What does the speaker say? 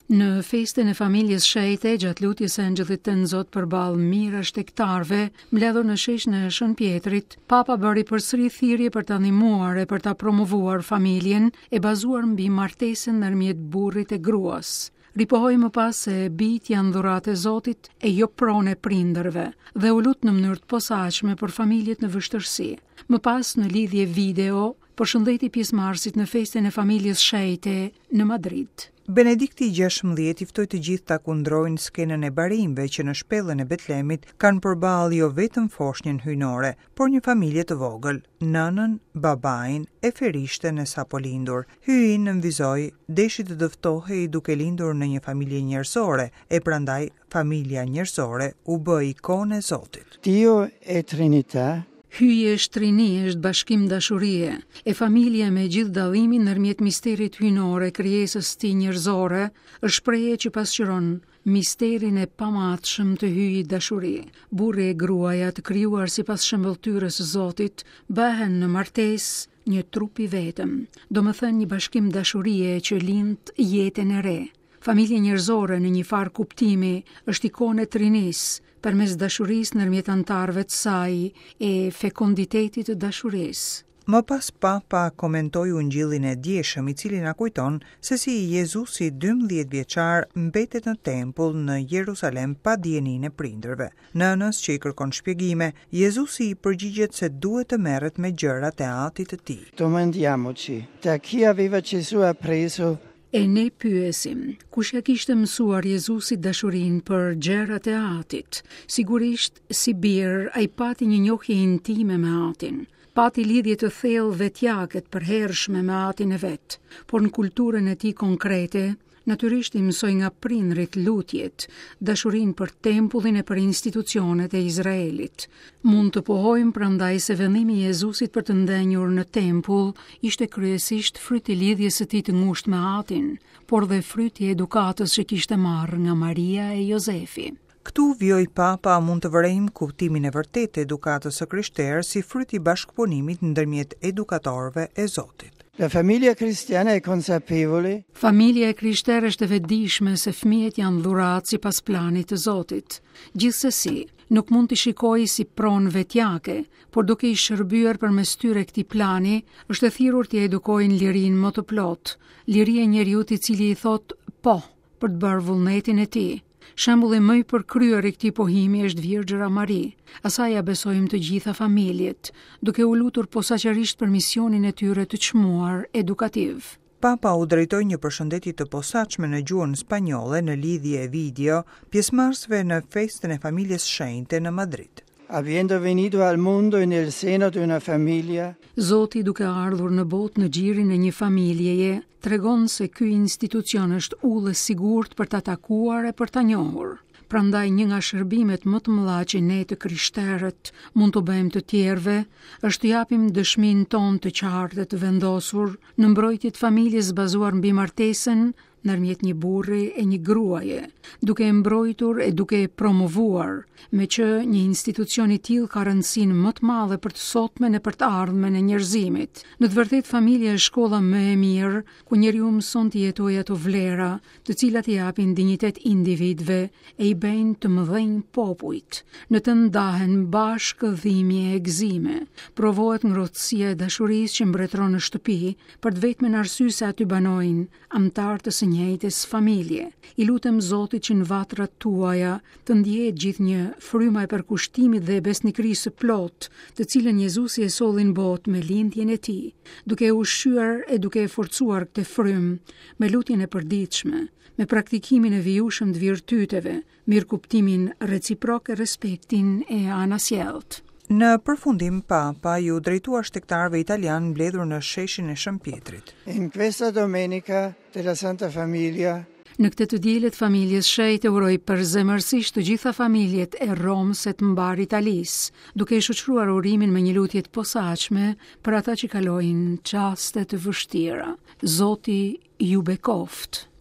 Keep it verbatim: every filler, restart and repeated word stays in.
Në festën e familjes Shejte, gjatë lutjes së Angjëllit të Nzot përballë mijëra shtektarëve, mbledhur në sheshin e Shën Pjetrit, Papa bëri përsëri thirrje për ta ndihmuar e për ta promovuar familjen e bazuar mbi martesën ndërmjet burrit e gruas. Ripohoi më pas se bijt janë dhuratë e Zotit e jo pronë e prindërve dhe u lut në mënyrë të posaçme për familjet në vështirësi. Më pas në lidhje video, përshëndeti pjesëmarrësit në festën e familjes Shejte në Madrid. Benedikti gjashtëmbëdhjetë i ftoi të gjithë ta kundrojnë skenën e barimëve që në shpellën e Betlemit kanë përballë jo vetëm foshnjën hyjnore, por një familje të vogël, nënën, babain e ferishten e sapo lindur. Hyi nënvizoi, deshi të dëftohej duke lindur në një familje njerëzore, e prandaj familja njerëzore u bë ikonë e Zotit. Dio e Trinità. Hyje është trini, është bashkim dashurie, e familja me gjithë dallimin ndërmjet misterit hyjnore, krijesës së tij njerëzore, është shprehje që pasqyron misterin e pamatshëm të hyjit dashuri. Burri e gruaja të krijuar sipas shembulltyrës së Zotit bëhen në martesë një trup i vetëm, domethënë një bashkim dashurie që lind jetën e re. Familja njerëzore në një farë kuptimi është ikonë e Trinisë, përmes dashurisë ndërmjet anëtarëve të saj e fekonditetit të dashurisë. Më pas Papa komentoi ungjillin e djeshëm, i cili na kujton se si Jezusi dymbëdhjetë vjeçar mbetet në tempull në Jeruzalem pa dijenin e prindërve. Nënës që i kërkon shpjegime, Jezusi i përgjigjet se duhet të merret me gjërat e atit të tij. Domandiamoci, da chi aveva Gesù appreso. E ne pyesim, kush ja kishte mësuar Jezusit dashurinë për gjërat e atit? Sigurisht, si bir, ai pati një njohje intime me atin. Pati lidhje të thellë vetjake të përhershme me atin e vet, por në kulturën e tij konkrete, natyrisht i mësoi nga prindrit lutjet, dashurinë për tempullin e për institucionet e Izraelit. Mund të pohojmë prandaj se vendimi i Jezusit për të ndenjur në tempull ishte kryesisht fryti i lidhjes së tij të ngushtë me atin, por dhe fryti i edukatës që kishte marrë nga Maria e Jozefi. Këtu vjoj Papa mund të vërejmë kuptimin e vërtetë të edukatës së krishterë si fryt i bashkëpunimit ndërmjet edukatorëve e Zotit. La famiglia cristiana è consapevole. Familja e krishterë është e vetëdijshme se fëmijët janë dhuratë sipas planit të Zotit. Gjithsesi, nuk mund t'i shikojë si pronë vetjake, por duke i shërbyer përmes tyre këtij plani, është e thirrur t'i edukojnë lirinë më të plotë, liria e njeriut i cili i thot po për të bërë vullnetin e tij. Shembulli më i përkryer i këtij pohimi është Virgjëra Mari. Asaj ja besojmë të gjitha familjet, duke u lutur posaçërisht për misionin e tyre të çmuar edukativ. Papa u drejtoi një përshëndetje të posaçme në gjuhën spanjolle në lidhje video pjesëmarrësve në festën e familjes Shenjte në Madrid. Avendo venuto al mondo e nel seno di una famiglia. Zoti duke ardhur në botë në gjirin e një familjeje, tregon se ky institucion është udhë sigurt për ta takuar e për ta njohur. Prandaj një nga shërbimet më të mëdha që ne të krishterët mund të bëjmë të tjerëve, është të japim dëshminë tonë të qartë dhe të vendosur në mbrojtje të familjes bazuar mbi martesën ndërmjet një burri e një gruaje, duke e mbrojtur e duke e promovuar, me që një institucion i tillë ka rëndësinë më të madhe për të sotmen e për të ardhmen e njerëzimit. Në të vërtetë familja është shkolla më e mirë, ku njeriu mëson të jetojë ato vlera, të cilat i japin dinjitet individëve e i bëjnë të mëdhenj popujt. Në të ndahen bashkë dhimbje e gëzime, provohet ngrohtësia e dashurisë që mbretëron në shtëpi, për të vetmen arsye se aty banojnë anëtar të së njëjtës familje. I lutem Zotit që në vatrat tuaja të ndjehet gjithnjë fryma e përkushtimit dhe e besnikërisë së plot, të cilën Jezusi e solli në botë me lindjen e tij, duke e ushqyer e duke e forcuar këtë frymë me lutjen e përditshme, me praktikimin e vijueshëm të virtyteve, mirëkuptimin reciprok e respektin e anasjellët. Në përfundim, Papa ju drejtua shtektarëve italian mbledhur në sheshin e Shën Pjetrit. In questa domenica della Santa Famiglia. Në këtë të dielët familjes Shejte uroj përzemërsisht të gjitha familjet e Romës së të mbar Italisë, duke i shoqëruar urimin me një lutje të posaçme për ata që kalojnë çaste të vështira. Zoti ju bekoft.